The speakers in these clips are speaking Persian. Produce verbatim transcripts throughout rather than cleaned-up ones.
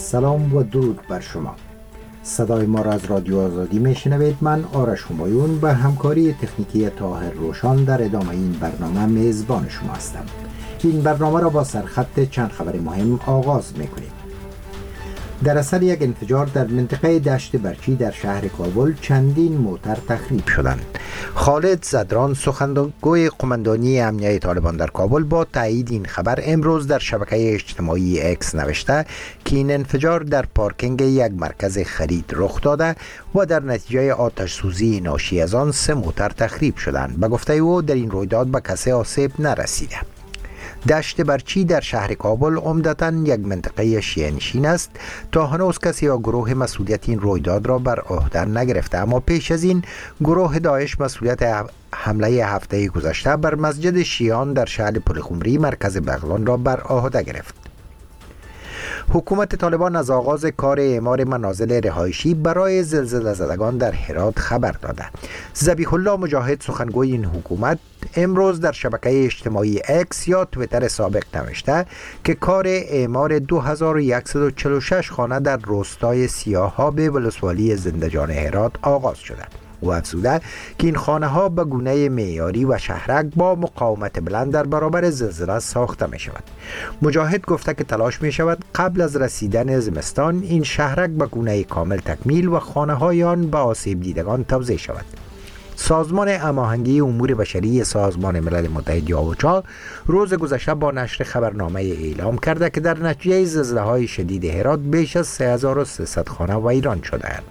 سلام و درود بر شما. صدای ما را از رادیو آزادی میشنوید. من آرش همایون به همکاری تکنیکی طاهر روشان در ادامه این برنامه میزبان شما هستم. این برنامه را با سرخط چند خبر مهم آغاز میکنیم. در اثر یک انفجار در منطقه دشت برچی در شهر کابل چندین موتر تخریب شدند. خالد زدران، سخنگوی قماندانی امنیه طالبان در کابل، با تایید این خبر امروز در شبکه اجتماعی اکس نوشته که این انفجار در پارکینگ یک مرکز خرید رخ داده و در نتیجه آتش سوزی ناشی از آن سه موتر تخریب شدند. به گفته او در این رویداد به کسی آسیب نرسیده. دشت برچی در شهر کابل عمدتاً یک منطقه شیعه نشین است. تا هنوز کسی یا گروه مسئولیت این رویداد را بر عهده نگرفته، اما پیش از این گروه داعش مسئولیت حمله هفته گذشته بر مسجد شیعان در شهر پلخمری مرکز بغلان را بر عهده گرفت. حکومت طالبان از آغاز کار اعمار منازل رهایشی برای زلزله زدگان در هرات خبر داده. ذبیح الله مجاهد، سخنگوی این حکومت، امروز در شبکه اجتماعی اکس یا تویتر سابق نوشته که کار اعمار دو هزار و صد و چهل و شش خانه در روستای سیاحاب ولسوالی زندجان هرات آغاز شده. او افزوده که این خانه ها به گونه معیاری و شهرک با مقاومت بلند در برابر زلزله ساخته می شود. مجاهد گفته که تلاش می شود قبل از رسیدن زمستان این شهرک به گونه کامل تکمیل و خانه های آن به آسیب دیدگان توزیع شود. سازمان هماهنگی امور بشری سازمان ملل متحد یا اوچا روز گذشته با نشر خبرنامه اعلام کرده که در نتیجه زلزله های شدید هرات بیش از سه هزار و سیصد خانه ویران شده‌اند.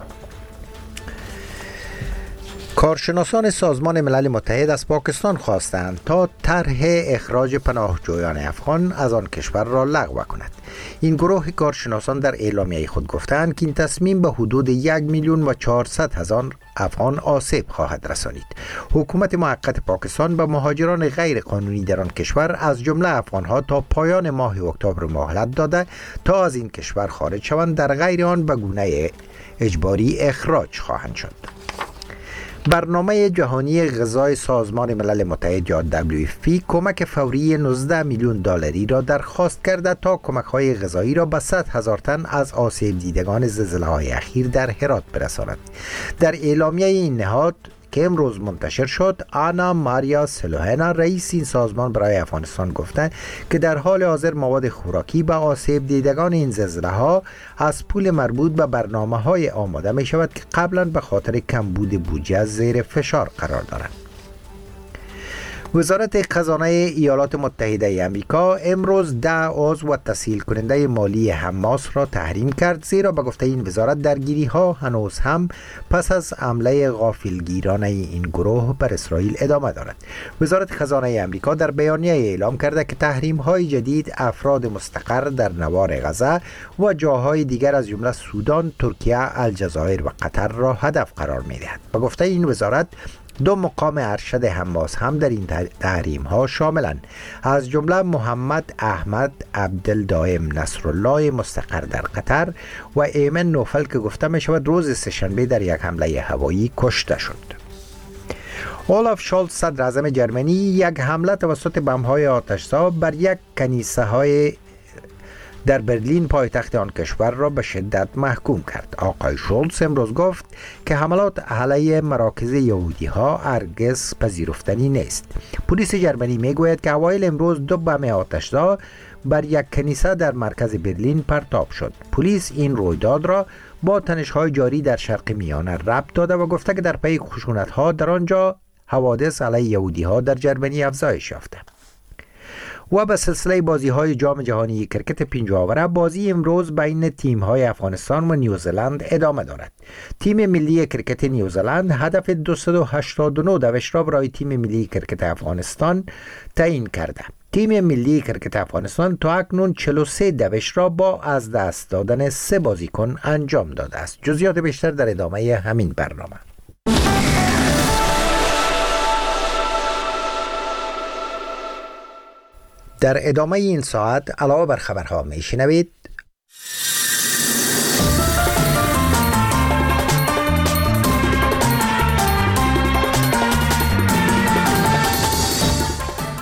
کارشناسان سازمان ملل متحد از پاکستان خواستند تا طرح اخراج پناهجویان افغان از آن کشور را لغو کند. این گروه کارشناسان در اعلامیه خود گفتند که این تصمیم به حدود یک میلیون و چهارصد هزار افغان آسیب خواهد رسانید. حکومت موقت پاکستان به مهاجران غیر قانونی در آن کشور از جمله افغانها تا پایان ماه اکتبر مهلت داده تا از این کشور خارج شوند، در غیر آن به گونه اجباری اخراج خواهند شد. برنامه جهانی غذای سازمان ملل متحد یا دبلیو اف پی کمک فوری نوزده میلیون دلاری را درخواست کرده تا کمک‌های غذایی را به صد هزار تن از آسیب دیدگان زلزله‌های اخیر در هرات برساند. در اعلامیه این نهاد که امروز منتشر شد، آنا ماریا سلوهنا، رئیس این سازمان برای افغانستان، گفته که در حال حاضر مواد خوراکی به آسیب دیدگان این زلزله ها از پول مربوط به برنامه های آماده می شود که قبلا به خاطر کمبود بودجه زیر فشار قرار دارند. وزارت خزانه ایالات متحده امریکا امروز ده عضو و تسهیل کننده مالی حماس را تحریم کرد، زیرا به گفته این وزارت درگیری ها هنوز هم پس از حمله غافلگیرانه این گروه بر اسرائیل ادامه دارد. وزارت خزانه امریکا در بیانیه اعلام کرده که تحریم های جدید افراد مستقر در نوار غزه و جاهای دیگر از جمله سودان، ترکیه، الجزایر و قطر را هدف قرار می دهد. به گفته این وزارت دو مقام ارشد حماس هم در این تحریم ها شاملند، از جمله محمد احمد عبدالدائم نصرالله مستقر در قطر و ایمن نوفل که گفته می شود روز سه‌شنبه در یک حمله هوایی کشته شد. اولاف شولز، صدر اعظم جرمنی، یک حمله توسط بمب‌های آتش‌زا بر یک کنیسه های در برلین پایتخت آن کشور را به شدت محکوم کرد. آقای شولز امروز گفت که حملات علیه مراکز یهودی ها هرگز پذیرفتنی نیست. پلیس جرمنی می گوید که اوایل امروز دو بم آتش‌زا بر یک کنیسه در مرکز برلین پرتاب شد. پلیس این رویداد را با تنش‌های جاری در شرق میانه ربط داده و گفته که در پی خشونت‌ها در آنجا حوادث علیه یهودی ها در جرمنی افزایش یافته. و به سلسله بازی های جام جهانی کرکت پنجاوره، بازی امروز بین تیم های افغانستان و نیوزلند ادامه دارد. تیم ملی کرکت نیوزلند هدف دویست و هشتاد و نه دوش را برای تیم ملی کرکت افغانستان تعیین کرده. تیم ملی کرکت افغانستان تا اکنون چهل و سه دوش را با از دست دادن سه بازیکن انجام داده است. جزئیات بیشتر در ادامه همین برنامه. در ادامه این ساعت علاوه بر خبرها میشنوید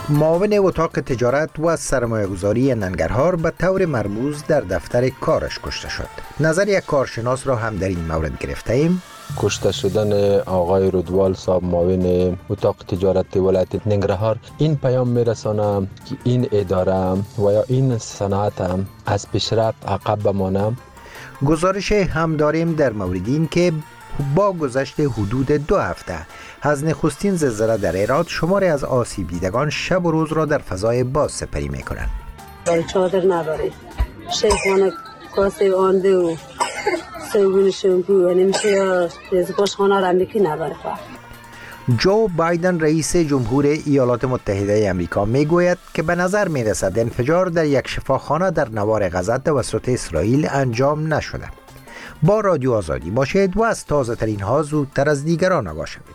معاون اتاق تجارت و سرمایه‌گذاری ننگرهار به طور مرموز در دفتر کارش کشته شد. نظر یک کارشناس را هم در این مورد گرفته ایم. کشته شدن آقای رودوال صاحب معاون اتاق تجارت ولایت ننگرهار این پیام میرسانه که این اداره و یا این صنعت از پیشرفت عقب بمانه. گزارش هم داریم در مورد این که با گذشت حدود دو هفته از نخستین زلزله در ایران شماری از آسیب دیدگان شب و روز را در فضای باز سپری می کنند. چادر نداره، شیخانه کاسه آنده و سوگون شمپو و نمیشه یا باشخانه را امیکی نداره. جو بایدن رئیس جمهور ایالات متحده امریکا می گوید که به نظر می رسد انفجار در یک شفاخانه در نوار غزه توسط اسرائیل انجام نشده. با رادیو آزادی باشید و از تازه ترین ها زودتر از دیگران آگاه شوید.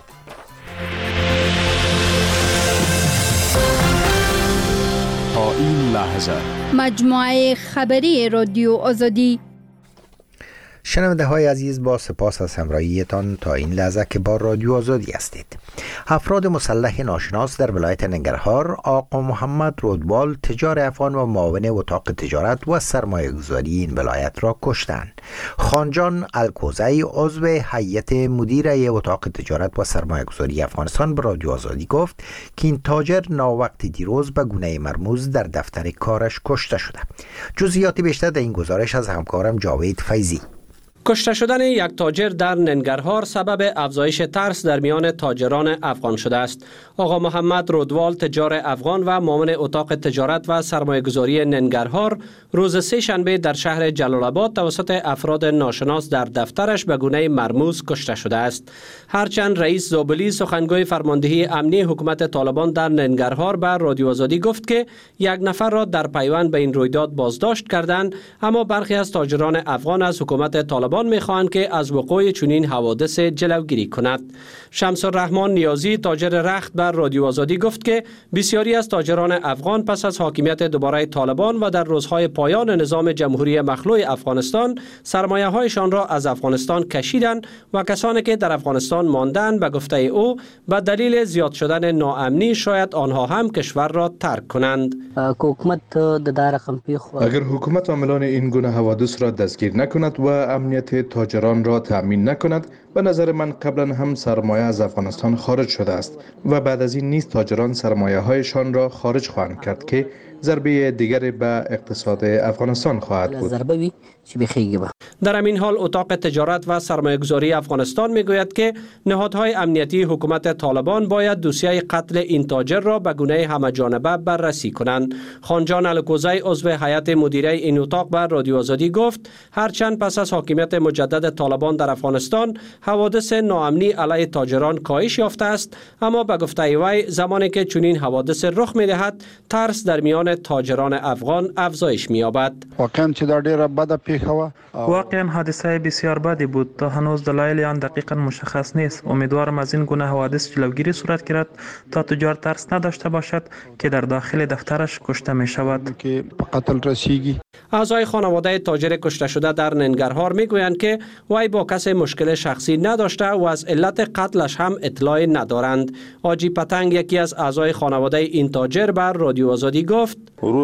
تا این لحظه مجموعه خبری رادیو آزادی. شنونده های عزیز، با سپاس از همراهیتان تا این لحظه که با رادیو آزادی هستید. افراد مسلح ناشناس در ولایت ننگرهار آقا محمد رودوال تجار افغان و معاون اتاق تجارت و سرمایه‌گذاری این ولایت را کشتند. خانجان الکوزی عضو هیئت مدیره اتاق تجارت و سرمایه‌گذاری افغانستان به رادیو آزادی گفت که این تاجر ناوقت دیروز به گونه مرموز در دفتر کارش کشته شده. جزئیات بیشتر در این گزارش از همکارم جاوید فیضی. کشته شدن یک تاجر در ننگرهار سبب افزایش ترس در میان تاجران افغان شده است. آقا محمد رودوال تجار افغان و معاون اتاق تجارت و سرمایه‌گذاری ننگرهار روز سه شنبه در شهر جلال آباد توسط افراد ناشناس در دفترش به گونه مرموز کشته شده است. هرچند رئیس زابلی سخنگوی فرماندهی امنی حکومت طالبان در ننگرهار به رادیو آزادی گفت که یک نفر را در پیوند به این رویداد بازداشت کردند، اما برخی از تاجران افغان از حکومت طالبان میخواهند که از وقوع چنین حوادث جلوگیری کند. شمس الرحمن نیازی تاجر رخت بر رادیو آزادی گفت که بسیاری از تاجران افغان پس از حاکمیت دوباره طالبان و در روزهای پایان نظام جمهوری مخلوع افغانستان سرمایه هایشان را از افغانستان کشیدند و کسانی که در افغانستان ماندند به گفته او به دلیل زیاد شدن ناامنی شاید آنها هم کشور را ترک کنند. اگر حکومت عاملان این گونه حوادث را دستگیر نکند و امنیت تاجران را تأمین نکند، به نظر من قبلا هم سرمایه از افغانستان خارج شده است و بعد از این نیز تاجران سرمایه هایشان را خارج خواهند کرد که ضربه دیگری به اقتصاد افغانستان خواهد بود. در همین حال اتاق تجارت و سرمایه‌گذاری افغانستان میگوید که نهادهای امنیتی حکومت طالبان باید دوسیه قتل این تاجر را به گونه همه‌جانبه بررسی کنند. خانجان الکوزی عضو هیئت مدیره این اتاق به رادیو آزادی گفت هرچند پس از حاکمیت مجدد طالبان در افغانستان حوادث ناامنی علیه تاجران کاهش یافته است، اما به گفته وی زمانی که چنین حوادث رخ می‌دهد ترس در میان تاجران افغان افزایش می‌یابد. واقعا چې دا ډیره بده پیښه و. واقعا حادثه بسیار بدی بود. تا هنوز دلایل آن دقیقا مشخص نیست. امیدوارم از این گونه حوادث جلوگیری صورت گیرد تا تجار ترس نداشته باشد که در داخل دفترش کشته می شود. که قتل رسیږي. اعضای خانواده تاجر کشته شده در ننگرهار میگویند که وی با کسی مشکل شخصی نداشته و از علت قتلش هم اطلاع ندارند. آجی پتنگ یکی از اعضای خانواده این تاجر بر رادیو آزادی گفت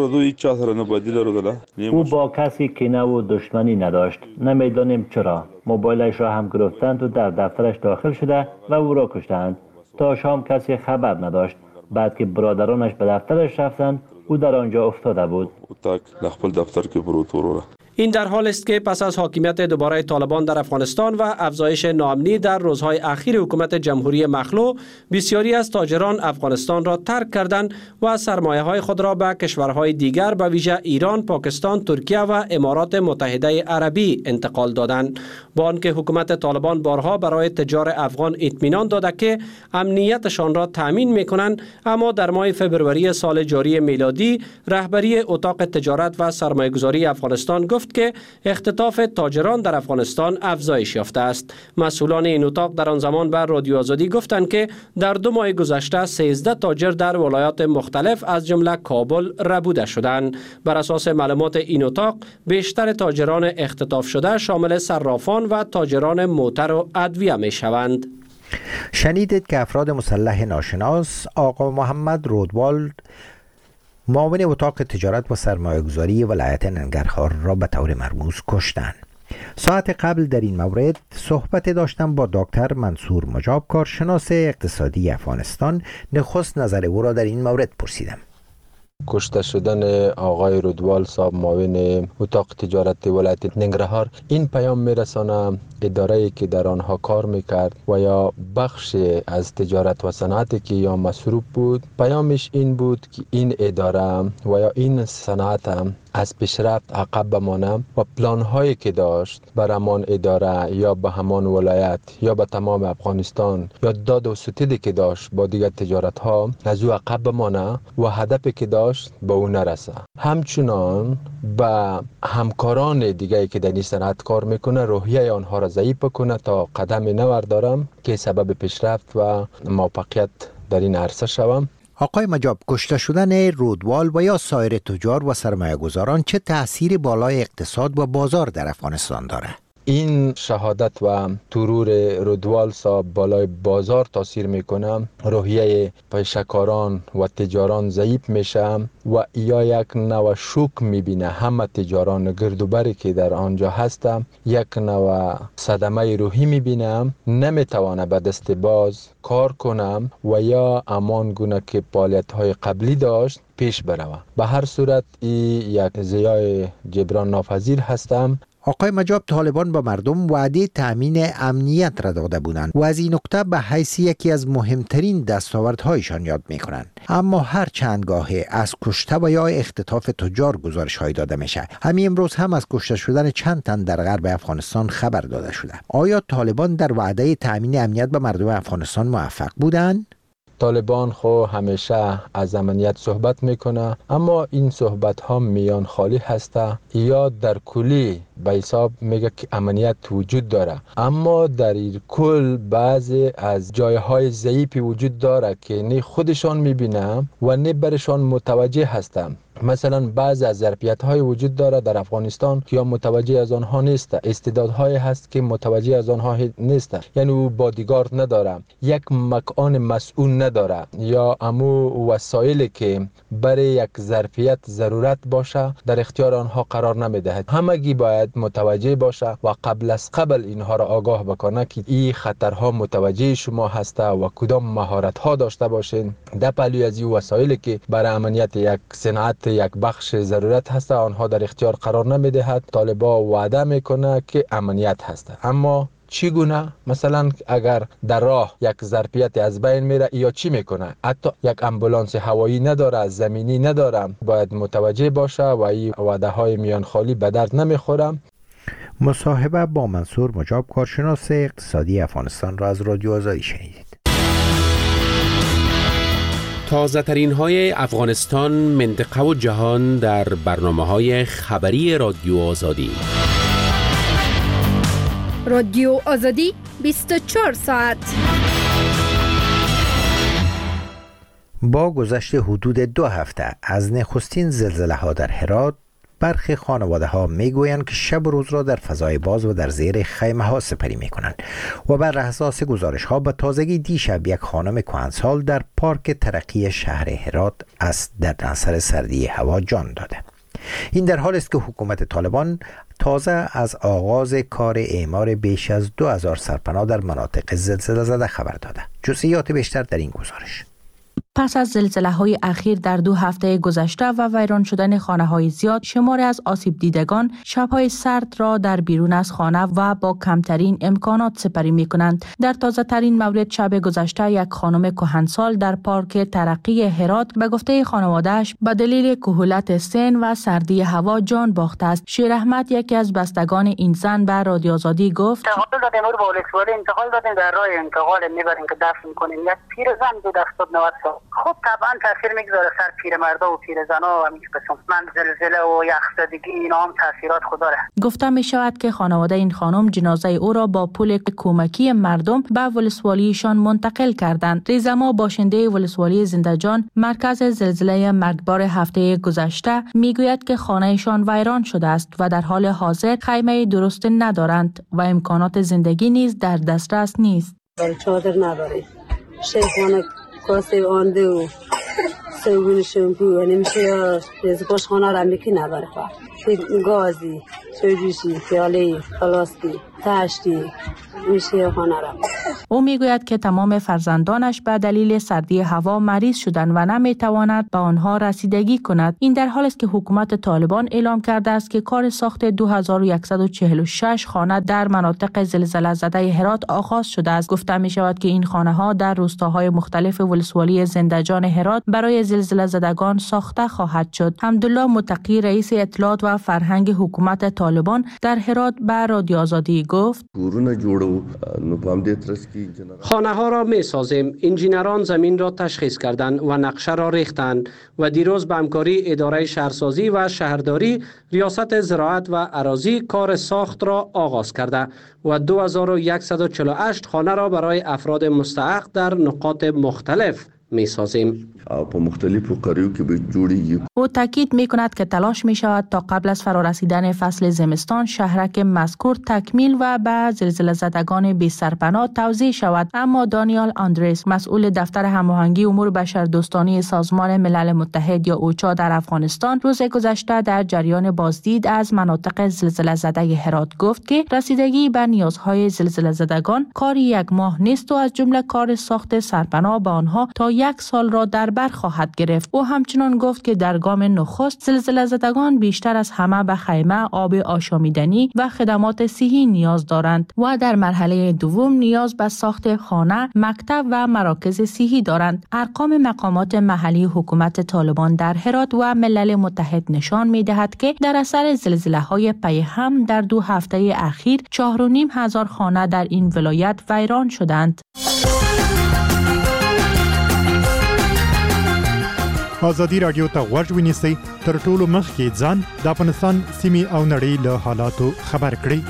او با کسی کینه و دشمنی نداشت. نمیدانیم چرا. موبایلش را هم گرفتند و در دفترش داخل شده و او را کشتند. تا شام کسی خبر نداشت. بعد که برادرانش به دفترش رفتند او در آنجا افتاده بود. این در حال است که پس از حاکمیت دوباره طالبان در افغانستان و افزایش ناامنی در روزهای اخیر حکومت جمهوری مخلوع بسیاری از تاجران افغانستان را ترک کردند و سرمایه های خود را به کشورهای دیگر به ویژه ایران، پاکستان، ترکیه و امارات متحده عربی انتقال دادند. با آنکه حکومت طالبان بارها برای تجار افغان اطمینان داده که امنیتشان را تامین می‌کنند، اما در ماه فبروری سال جاری میلادی رهبری اتاق تجارت و سرمایه‌گذاری افغانستان گفت که اختطاف تاجران در افغانستان افزایش یافته است. مسئولان این اتاق در آن زمان بر رادیو آزادی گفتند که در دو ماه گذشته سیزده تاجر در ولایات مختلف از جمله کابل ربوده شدند. بر اساس معلومات این اتاق بیشتر تاجران اختطاف شده شامل صرافان و تاجران موتر و ادویه می شوند. شنیدید که افراد مسلح ناشناس آقا محمد رودوال معاون اتاق تجارت و سرمایه‌گذاری ولایت ننگرهار را به طور مرموز کشتند. ساعت قبل در این مورد صحبت داشتم با دکتر منصور مجاب، کارشناس اقتصادی افغانستان. نخست نظر او را در این مورد پرسیدم. کشته شدن آقای رودوال صاحب معاون اتاق تجارت ولایت ننگرهار این پیام میرسانه اداره‌ای که در آنها کار میکرد و یا بخش از تجارت و صنعتی که یا مصروف بود، پیامش این بود که این اداره و یا این صنعت از پیشرفت عقب بمانه و پلان‌هایی که داشت بر همان اداره یا به همان ولایت یا به تمام افغانستان یا داد و ستیدی که داشت با دیگر تجارت ها از او عقب بمانه و هدفی که داشت به او نرسه. همچنان به همکاران دیگری که در این صنعت کار میکنه روحیه آنها را ضعیف کنه تا قدم نو دارم که سبب پیشرفت و موفقیت در این عرصه شوم. آقای مجاب، کشته شدن رودوال و یا سایر تجار و سرمایه گذاران چه تأثیر بالای اقتصاد و بازار در افغانستان داره؟ این شهادت و ترور رودوال صاحب بالای بازار تاثیر میکنه، روحیه پیشکاران و تجاران ضعیف میشه و یا یک نوع شوک میبینه. همه تجاران گردوبری که در آنجا هستم یک نوع صدمه روحی میبینم، نمیتوانه به دست باز کار کنم و یا امان گونه که فعالیت های قبلی داشت پیش بروم. به هر صورت این یک زیای جبران ناپذیر هستم. آقای مجاب، طالبان با مردم وعده تأمین امنیت را داده بودند و از این نکته به حیث یکی از مهمترین دستاوردهایشان یاد میکنند. اما هر چند گاهی از کشته و یا اختطاف تجار گزارش های داده میشه. همین امروز هم از کشته شدن چند تن در غرب افغانستان خبر داده شده. آیا طالبان در وعده تأمین امنیت به مردم افغانستان موفق بودند؟ طالبان خو همیشه از امنیت صحبت میکنه، اما این صحبت ها میان خالی هسته یا در کلی به حساب میگه که امنیت وجود داره، اما در این کل بعضی از جایهای ضعیفی وجود داره که نه خودشان میبینه و نه برشان متوجه هستن. مثلا بعضی از ظرفیت‌های وجود داره در افغانستان که یا متوجه از آنها نیست، استعدادهایی هست که متوجه از آنها نیست، یعنی او بادیگارد نداره، یک مکان مسئول نداره یا امو وسایلی که برای یک ظرفیت ضرورت باشه در اختیار آنها قرار نمیدهد. همگی باید متوجه باشه و قبل از قبل اینها را آگاه بکنه که این خطرها متوجه شما هسته و کدام مهارت‌ها داشته باشین در پهلوی از این وسایلی که برای امنیت یک صنعت یک بخش ضرورت هست آنها در اختیار قرار نمیدهد. طالبا وعده میکنه که امنیت هست، اما چگونه؟ مثلا اگر در راه یک ظرفیت از بین میره یا چی میکنه؟ حتی یک امبولانس هوایی نداره، زمینی نداره. باید متوجه باشه و این وعده های میان خالی به درد نمیخوره. مصاحبه با منصور مجاب، کارشناس اقتصادی افغانستان را از رادیو آزادی شنیدید. تازه ترین های افغانستان، منطقه و جهان در برنامه های خبری رادیو آزادی. رادیو آزادی بیست و چهار ساعت. با گذشت حدود دو هفته از نخستین زلزله ها در هرات، برخی خانواده ها می گویند که شب و روز را در فضای باز و در زیر خیمه ها سپری می کنند و بر اساس گزارش ها به تازگی دیشب یک خانم کهنسال در پارک ترقی شهر هرات از در اثر سردی هوا جان داده. این در حالی است که حکومت طالبان تازه از آغاز کار اعمار بیش از دو هزار سرپناه در مناطق زلزله زده خبر داده. جزئیات بیشتر در این گزارش. پس از زلزله‌های اخیر در دو هفته گذشته و ویران شدن خانه‌های زیاد، شماری از آسیب دیدگان شب‌های سرد را در بیرون از خانه و با کمترین امکانات سپری می‌کنند. در تازه‌ترین مورد شب گذشته یک خانم کهنسال در پارک ترقی هرات به گفته خانواده‌اش به دلیل کهولت سن و سردی هوا جان باخته است. شیر احمد، یکی از بستگان این زن، به رادیو آزادی گفت: انتقال دادیم رو به ولسوالی انتقال دادیم، در راه انتقال میبریم که دفن کنیم. یک پیرزن بود هفتاد نود سال. خب طبعا تاثیر میگذاره سر پیرمردا و پیرزنا و همین قسم. من زلزله و یخزدگی اینا هم تاثیرات خود داره. گفته می شود که خانواده این خانم جنازه او را با پول کمکی مردم به ولسوالیشان منتقل کردند. ریزما، باشنده ولسوالی زنده‌جان مرکز زلزله مرگبار هفته گذشته، میگوید که خانهشان ویران شده است و در حال حاضر خیمه درست ندارند و امکانات زندگی نیز در دسترس نیست. ولی چادر نداره. شیخانه کاسه آنده و صابون شامپو و نمیشه یا باشخانه را میکی نداره خواه. گازی، سوجوشی، پیاله، پلاستی، تشتی میشه خانه را. او میگوید که تمام فرزندانش به دلیل سردی هوا مریض شدند و نمیتواند به آنها رسیدگی کند. این در حالی است که حکومت طالبان اعلام کرده است که کار ساخت دو هزار و صد و چهل و شش خانه در مناطق زلزله زده هرات آغاز شده است. گفته می شود که این خانه ها در روستاهای مختلف ولسوالی زندجان هرات برای زلزله زدگان ساخته خواهد شد. حمدالله متقی رئیس اطلاعات و فرهنگ حکومت طالبان در هرات به رادیو آزادی گفت: خانه ها را می سازیم. انجینران زمین را تشخیص کردند و نقشه را ریختند و دیروز به همکاری اداره شهرسازی و شهرداری ریاست زراعت و اراضی کار ساخت را آغاز کرده و دو هزار و صد و چهل و هشت خانه را برای افراد مستحق در نقاط مختلف می سازیم. او تاکید می کند که تلاش می شود تا قبل از فرارسیدن فصل زمستان شهرک مذکور تکمیل و به زلزله زدگان بی سرپناه توزیع شود. اما دانیال آندرس، مسئول دفتر هماهنگی امور بشردوستانه سازمان ملل متحد یا اوچا در افغانستان، روز گذشته در جریان بازدید از مناطق زلزله زده هرات گفت که رسیدگی به نیازهای زلزله زدگان کاری یک ماه نیست و از جمله کار ساخت سرپناه به آنها تا یک سال را در بر خواهد گرفت. او همچنان گفت که در گام نخست زلزله زدگان بیشتر از همه به خیمه، آب آشامیدنی و خدمات صحی نیاز دارند و در مرحله دوم نیاز به ساخت خانه، مکتب و مراکز صحی دارند. ارقام مقامات محلی حکومت طالبان در هرات و ملل متحد نشان می‌دهد که در اثر زلزله‌های پی هم در دو هفته اخیر چهار و نیم هزار خانه در این ولایت ویران شدند. آزادی رادیو ته غوږ ونیسئ، تر ټولو مخکې ځان د افغانستان سیمې او نړۍ له حالاتو خبر کړئ.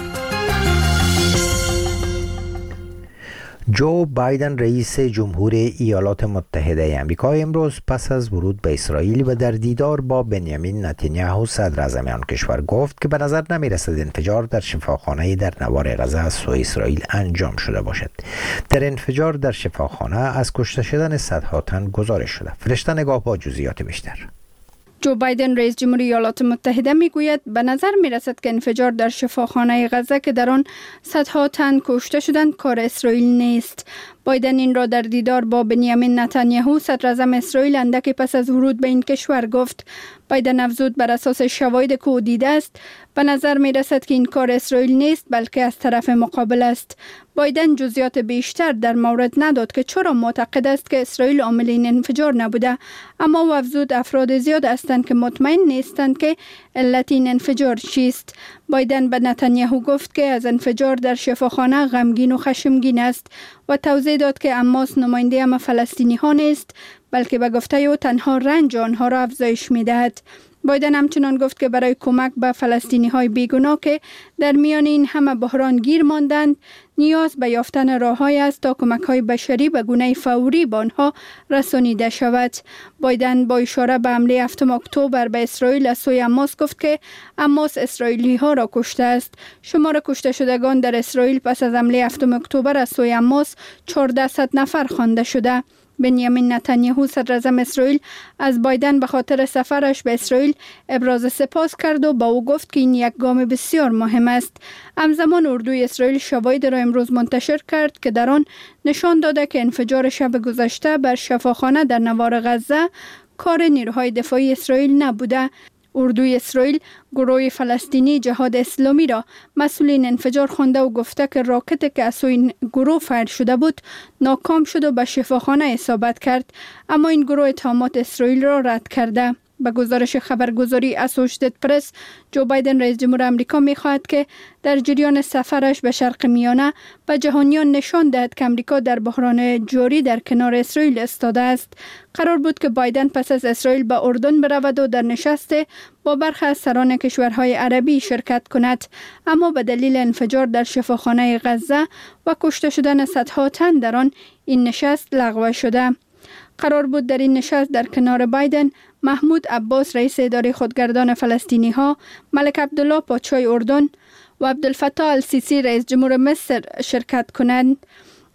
جو بایدن رئیس جمهور ایالات متحده آمریکا امروز پس از ورود به اسرائیل و در دیدار با بنیامین نتانیاهو صدر اعظم آن کشور گفت که به نظر نمی رسد انفجار در شفاخانه در نوار غزه از سوی اسرائیل انجام شده باشد. در انفجار در شفاخانه از کشته شدن صدها تن گزارش شده. فرشته نگاه با جزئیات بیشتر. جو بایدن رئیس جمهوری ایالات متحده میگوید به نظر می رسد که انفجار در شفاخانه غزه که در آن صدها تن کشته شدند کار اسرائیل نیست. بایدن این را در دیدار با بنیامین نتانیاهو صدر اعظم اسرائیل اندکی پس از ورود به این کشور گفت. بایدن افزود بر اساس شواهد که او دیده است به نظر می رسد که این کار اسرائیل نیست بلکه از طرف مقابل است. بایدن جزئیات بیشتر در مورد نداد که چرا معتقد است که اسرائیل عامل این انفجار نبوده، اما او افزود افراد زیاد هستند که مطمئن نیستند که علت این انفجار چیست. بایدن به نتانیاهو گفت که از انفجار در شفاخانه غمگین و خشمگین است و توضیح داد که حماس نماینده همه فلسطینی ها نیست بلکه به گفته او تنها رنج آنها را افزایش می دهد. بایدن همچنان گفت که برای کمک به فلسطینی های بیگناه که در میان این همه بحران گیر ماندند نیاز به یافتن راه‌هایی است تا کمک های بشری به گونه فوری به آنها رسانیده شود. بایدن با اشاره به حمله هفتم اکتبر به اسرائیل از سوی حماس گفت که حماس اسرائیلی ها را کشته است. شمار کشته شدگان در اسرائیل پس از حمله هفتم اکتبر از سوی حماس چهارصد نفر خوانده شده. بنیامین نتانیاهو صدر اعظم اسرائیل از بایدن به خاطر سفرش به اسرائیل ابراز سپاس کرد و با او گفت که این یک گام بسیار مهم است. همزمان اردوی اسرائیل شواهد را امروز منتشر کرد که در آن نشان داده که انفجار شب گذشته بر شفاخانه در نوار غزه کار نیروهای دفاعی اسرائیل نبوده. اردوی اسرائیل گروه فلسطینی جهاد اسلامی را مسئول این انفجار خوانده و گفته که راکتی که از سوی این گروه فایر شده بود ناکام شد و به شفاخانه اصابت کرد، اما این گروه اتهامات اسرائیل را رد کرده. به گزارش خبرگزاری اسوشیتد پرس، جو بایدن رئیس جمهور آمریکا می‌خواهد که در جریان سفرش به شرق میانه به جهانیان نشان دهد که آمریکا در بحران جاری در کنار اسرائیل ایستاده است. قرار بود که بایدن پس از اسرائیل به اردن برود و در نشست با برخی از سران کشورهای عربی شرکت کند، اما به دلیل انفجار در شفاخانه غزه و کشته شدن صدها تن در آن این نشست لغو شده. قرار بود در این نشست در کنار بایدن محمود عباس رئیس اداره خودگردان فلسطینی ها، ملک عبدالله پادشاه اردن و عبدالفتاح السیسی رئیس جمهور مصر شرکت کنند.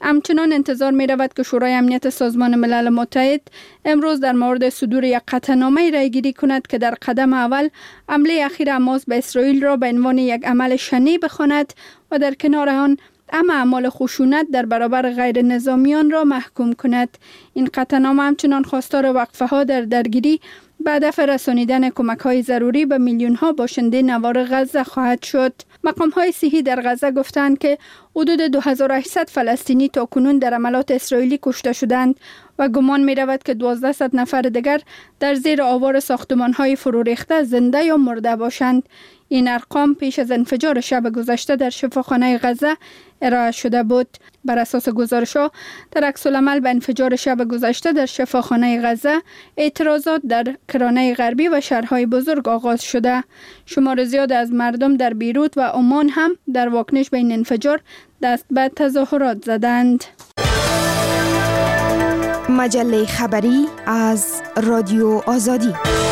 همچنان انتظار می رود که شورای امنیت سازمان ملل متحد امروز در مورد صدور یک قطعنامه رای گیری کند که در قدم اول حمله اخیر حماس به اسرائیل را به عنوان یک عمل شنیع بخواند و در کنار آن اما اعمال خشونت در برابر غیر نظامیان را محکوم کند. این قطعنامه همچنان خواستار وقفه ها در درگیری به هدف رسانیدن کمک های ضروری به میلیون ها باشنده نوار غزه خواهد شد. مقام های صحی در غزه گفتند که حدود دو هزار و هشتصد فلسطینی تا کنون در حملات اسرائیلی کشته شدند و گمان می رود که دوازده صد نفر دیگر در زیر آوار ساختمان های فرو ریخته زنده یا مرده باشند. این ارقام پیش از انفجار شب گذشته در شفاخانه غزه ارائه شده بود. بر اساس گزارش‌ها در عکس‌العمل به انفجار شب گذشته در شفاخانه غزه اعتراضات در کرانه غربی و شهرهای بزرگ آغاز شده. شمار زیاد از مردم در بیروت و عمان هم در واکنش به این انفجار دست به تظاهرات زدند. مجله خبری از رادیو آزادی.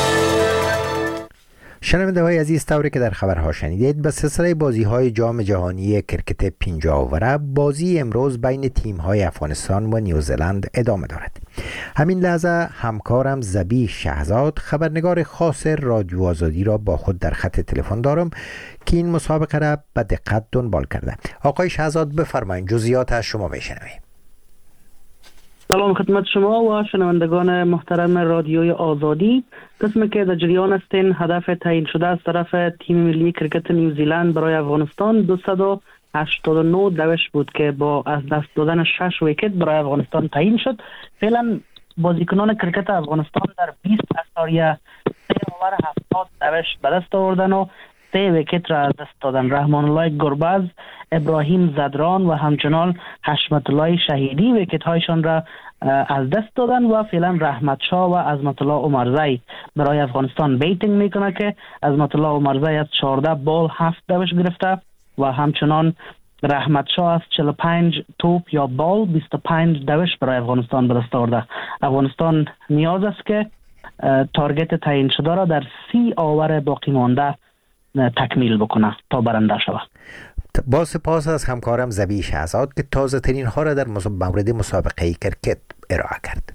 شنونده های عزیز، طوری که در خبرها شنیدید، به سلسله بازی های جام جهانی کرکت پنجاه اوره بازی امروز بین تیم های افغانستان و نیوزلند ادامه دارد. همین لحظه همکارم زبیح شهزاد، خبرنگار خاص رادیو آزادی را با خود در خط تلفن دارم که این مسابقه را به دقت دنبال کرده. آقای شهزاد بفرمایید، جزئیات از شما بشنویم. سلام خدمت شما و شنوندگان محترم رادیوی آزادی. قسمی که در جریان هستین، هدف تعیین شده از طرف تیم ملی کرکت نیوزیلند برای افغانستان دویست و هشتاد و نه دوش بود که با از دست دادن شش ویکت برای افغانستان تعیین شد. فعلا بازیکنان کرکت افغانستان در بیست اشاریه سه اوور هفتاد دوش به دست آوردن و سه ویکت را از دست دادن. رحمان الله گربز، ابراهیم زدران و همچنان حشمت الله شهیدی ویکت هایشان را از دست دادن و فعلا رحمت شاه و عظمت الله عمرزی برای افغانستان بیتینگ میکنه که عظمت الله عمرزی از چهارده بال هفت دوش گرفته و همچنان رحمت شاه از چهل و پنج توپ یا بال بیست و پنج دوش برای افغانستان به دست آورده. افغانستان نیاز است که تارگت تعیین شده را در سی اوور باقی مانده تکمیل بکنه تا برنده شود. با سپاس از همکارم زبیح شهزاد که تازه ترین ها را در مورد مسابقه کرکت ارائه کرد.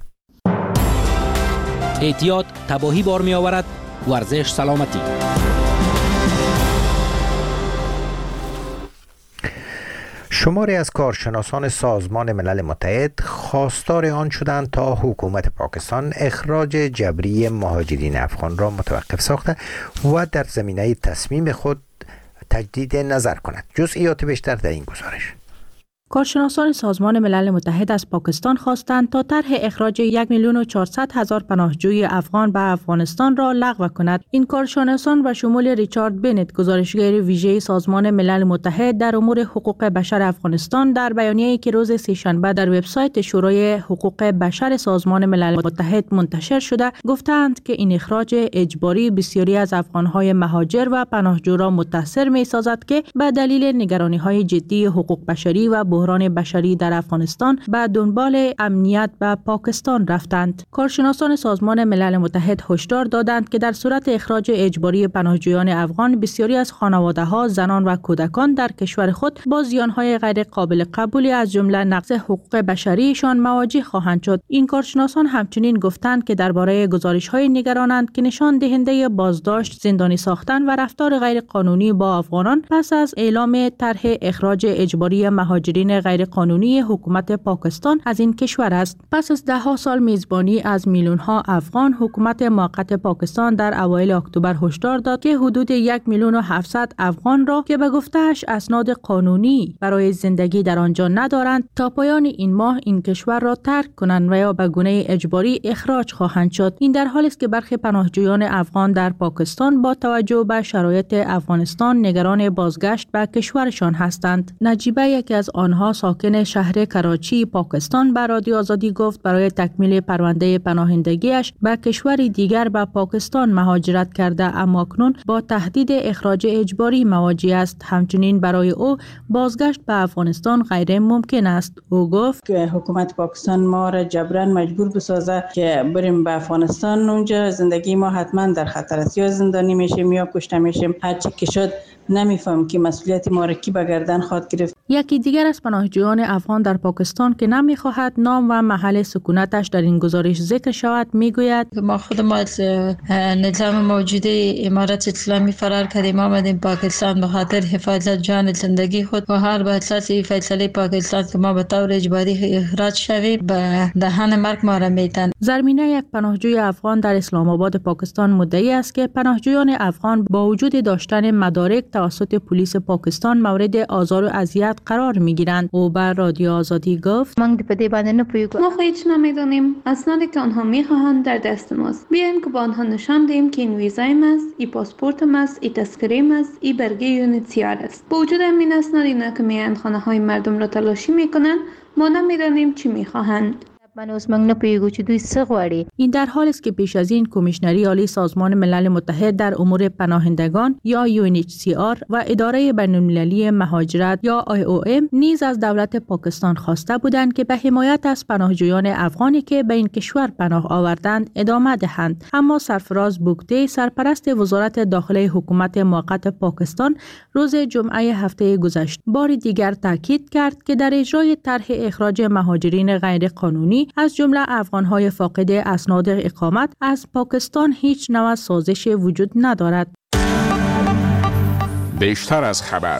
احتیاط تباهی بار می آورد، ورزش سلامتی. شماری از کارشناسان سازمان ملل متحد خواستار آن شدند تا حکومت پاکستان اخراج جبری مهاجرین افغان را متوقف ساخته و در زمینه تصمیم خود تجدید نظر کند. جزئیات بیشتر در این گزارش. کارشناسان سازمان ملل متحد از پاکستان خواستند تا طرح اخراج یک میلیون و چهارصد هزار پناهجوی افغان به افغانستان را لغو کند. این کارشناسان به شمول ریچارد بنت، گزارشگر ویژه سازمان ملل متحد در امور حقوق بشر افغانستان، در بیانیه‌ای که روز سه‌شنبه در وبسایت شورای حقوق بشر سازمان ملل متحد منتشر شده، گفتند که این اخراج اجباری بسیاری از افغان‌های مهاجر و پناهجو را متاثر می‌سازد که به دلیل نگرانی‌های جدی حقوق بشری و بحران بشری در افغانستان به دنبال امنیت به پاکستان رفتند. کارشناسان سازمان ملل متحد هشدار دادند که در صورت اخراج اجباری پناهجویان افغان، بسیاری از خانواده‌ها، زنان و کودکان در کشور خود با زیان‌های غیر قابل قبولی از جمله نقض حقوق بشریشان مواجه خواهند شد. این کارشناسان همچنین گفتند که درباره گزارش‌های نگرانند که نشان دهنده بازداشت، زندانی ساختن و رفتار غیر قانونی با افغانان پس از اعلام طرح اخراج اجباری مهاجرین غیر قانونی حکومت پاکستان از این کشور است. پس از ده ها سال میزبانی از میلیون ها افغان، حکومت موقت پاکستان در اوایل اکتبر هشدار داد که حدود یک میلیون و هفتصد افغان را که به گفته‌اش اسناد قانونی برای زندگی در آنجا ندارند، تا پایان این ماه این کشور را ترک کنند و یا به گونه اجباری اخراج خواهند شد. این در حالی است که برخی پناهجویان افغان در پاکستان با توجه به شرایط افغانستان نگران بازگشت به کشورشان هستند. نجیبه، یکی از آنها ساکن شهر کراچی پاکستان، به رادیو آزادی گفت برای تکمیل پرونده پناهندگیش به کشوری دیگر به پاکستان مهاجرت کرده، اما اکنون با تهدید اخراج اجباری مواجه است. همچنین برای او بازگشت به افغانستان غیر ممکن است. او گفت که حکومت پاکستان ما را جبران مجبور بسازه که بریم به افغانستان، اونجا زندگی ما حتما در خطر است، یا زندانی میشیم یا کشته میشیم. هر چی که شد نمیفهم که مسئولیت ما را کی به گردن خواهد گرفت. یکی دیگر از پناهجویان افغان در پاکستان که نمی‌خواهد نام و محل سکونتش در این گزارش ذکر شود میگوید ما خود ما از نظام موجود امارت اسلامی فرار کردیم، آمدیم پاکستان به خاطر حفاظت جان زندگی خود و هر به اساس فیصله پاکستان که ما به طور اجباری اخراج شویم به دهن مرگ ما را میتن. زرمینه یک پناهجوی افغان در اسلام آباد پاکستان مدعی است که پناهجویان افغان با وجود داشتن مدارک توسط پلیس پاکستان مورد آزار و اذیت قرار میگیرند. او بر رادیو آزادی گفت ما خود هیچ نمیدانیم، اسنادی که آنها میخواهند در دست ماست. بیایم که با آنها نشان دهیم که این ویزایم است، این پاسپورتم است، این تذکره‌ام است، این برگه یونیتسیار است. با وجود همین اسناد اینا که میاند خانه های مردم را تلاشی میکنند، ما نمیدانیم چی میخواهند. این در حالی است که پیش از این کمیشنری عالی سازمان ملل متحد در امور پناهندگان یا یو ان اچ سی آر و اداره بین‌المللی مهاجرت یا آی او ام نیز از دولت پاکستان خواسته بودند که به حمایت از پناهجویان افغانی که به این کشور پناه آوردند ادامه دهند. اما سرفراز بوگتی، سرپرست وزارت داخلی حکومت موقت پاکستان، روز جمعه هفته گذشته بار دیگر تاکید کرد که در اجرای طرح اخراج مهاجرین غیر قانونی از جمله افغان‌های فاقد اسناد اقامت از پاکستان هیچ نوع سازش وجود ندارد. بیشتر از خبر.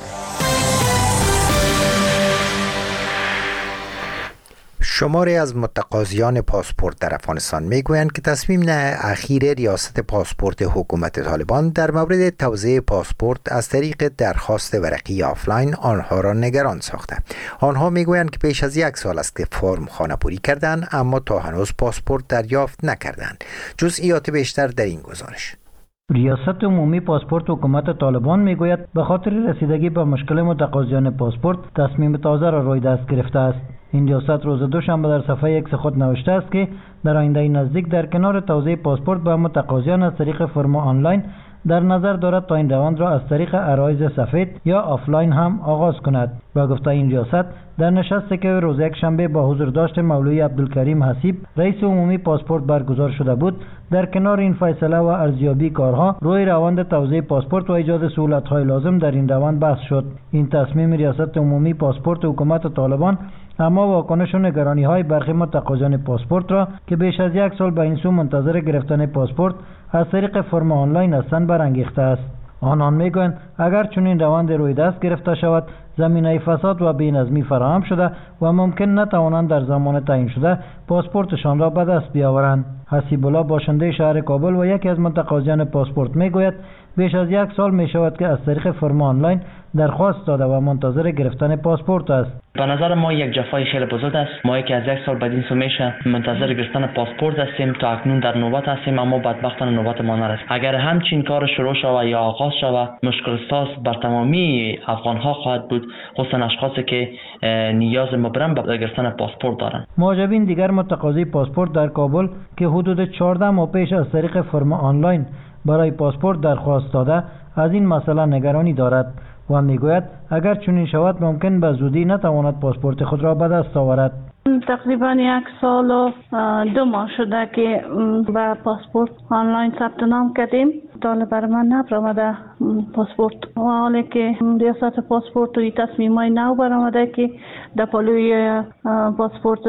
شماری از متقاضیان پاسپورت در افغانستان میگویند که تصمیم اخیر ریاست پاسپورت حکومت طالبان در مورد توزیع پاسپورت از طریق درخواست ورقی آفلاین آنها را نگران ساخته. آنها میگویند که پیش از یک سال است که فرم خانه‌پوری کردند اما تا هنوز پاسپورت دریافت نکردند. جزئیات بیشتر در این گزارش. ریاست عمومی پاسپورت حکومت طالبان میگوید به خاطر رسیدگی به مشکل متقاضیان پاسپورت تصمیم تازه را روی دست گرفته است. این ریاست روز دوشنبه در صفحه ایکس خود نوشته است که در آینده نزدیک در کنار توزیع پاسپورت به متقاضیان از طریق فرم آنلاین در نظر دارد تا این روند را از طریق عرایض سفید یا آفلاین هم آغاز کند. با گفته این ریاست در نشستی که روز یک شنبه با حضور داشت مولوی عبدالکریم حسیب رئیس عمومی پاسپورت برگزار شده بود، در کنار این فیصله و ارزیابی کارها روی روند توزیع پاسپورت و ایجاد سهولت‌های لازم در این روند بحث شد. این تصمیم ریاست عمومی پاسپورت حکومت طالبان اما واکنش و نگرانی‌های برخی متقاضیان پاسپورت را که بیش از یک سال به این سو منتظر گرفتن پاسپورت از طریق فرم آنلاین هستند برانگیخته است. آنان میگویند اگر چنین روند روی دست گرفته شود زمینه فساد و بی‌نظمی فراهم شده و ممکن نتوانند در زمان تعیین شده پاسپورتشان را به دست بیاورند. حسیب الله باشنده شهر کابل و یکی از متقاضیان پاسپورت میگوید بیش از یک سال می شود که از طریق فرم آنلاین درخواست داده و منتظر گرفتن پاسپورت است. به نظر ما یک جفای خیلی بزرگ است. ما که از یک سال بعد این سو میشه منتظر گرفتن پاسپورت هستیم، تا اکنون در نوبت هستیم اما بدبختانه نوبت ما نرسید. اگر همچین کار شروع شود یا آغاز شود مشکل ساز بر تمامی افغان ها خواهد بود، خصوصا اشخاصی که نیاز مبرم به گرفتن پاسپورت دارند. معجبین دیگر متقاضی پاسپورت در کابل که حدود چهارده ماه پیش از طریق فرم آنلاین برای پاسپورت درخواست داده از این مسئله نگرانی دارد و میگوید اگر چنین شود ممکن به زودی نتواند پاسپورت خود را به دست آورد. تقریبا یک سال و دو ماه شده که به پاسپورت آنلاین ثبت نام کردیم. تا بر من نبرآمده پاسپورت و حالی که ریاست پاسپورت توی تصمیمای نو برآمده که در پالوی پاسپورت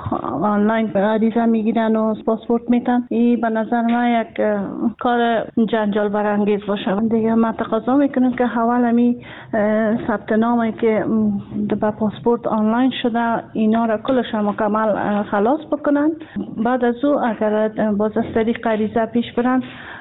آنلاین عریضه میگیرن و پاسپورت میتن. این به نظر من یک کار جنجال برانگیز باشه. دیگه من تقاضا میکنم که حوالا می ثبت نامی که به پاسپورت آنلاین شده اینا را کلش مکمل خلاص بکنن. بعد از او اگر باز از طریق عریضه پیش برن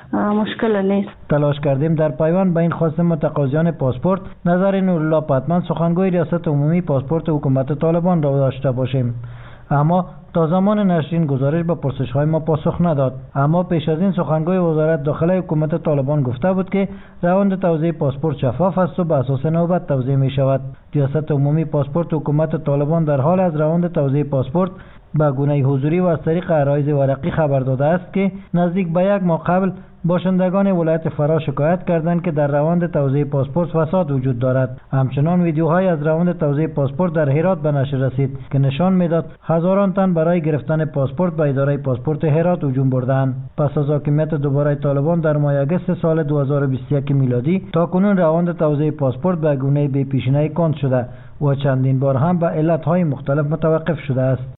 مشکل نیست. تلاش کردیم در پیوند به این خواست متقاضیان پاسپورت نظر نورالله پتمن سخنگوی ریاست عمومی پاسپورت حکومت طالبان را داشته باشیم، اما تا زمان نشر این گزارش به پرسش‌های ما پاسخ نداد. اما پیش از این سخنگوی وزارت داخلی حکومت طالبان گفته بود که روند توزیع پاسپورت شفاف است و به اساس نوبت توزیع می شود. ریاست عمومی پاسپورت حکومت طالبان در حال از روند توزیع پاسپورت به گونه حضوری و از طریق عرایض ورقی خبر داده است که نزدیک به یک ماه قبل باشندگان ولایت فرا شکایت کردند که در روند توزیع پاسپورت فساد وجود دارد. همچنان ویدیوهای از روند توزیع پاسپورت در هرات به نشر رسید که نشان میداد هزاران تن برای گرفتن پاسپورت به اداره پاسپورت هرات هجوم بردند. پس از حاکمیت دوباره طالبان در ماه آگوست سال دو هزار و بیست و یک میلادی تا کنون روند توزیع پاسپورت به گونه بی پیشینه کند شده و چندین بار هم به علتهای مختلف متوقف شده است.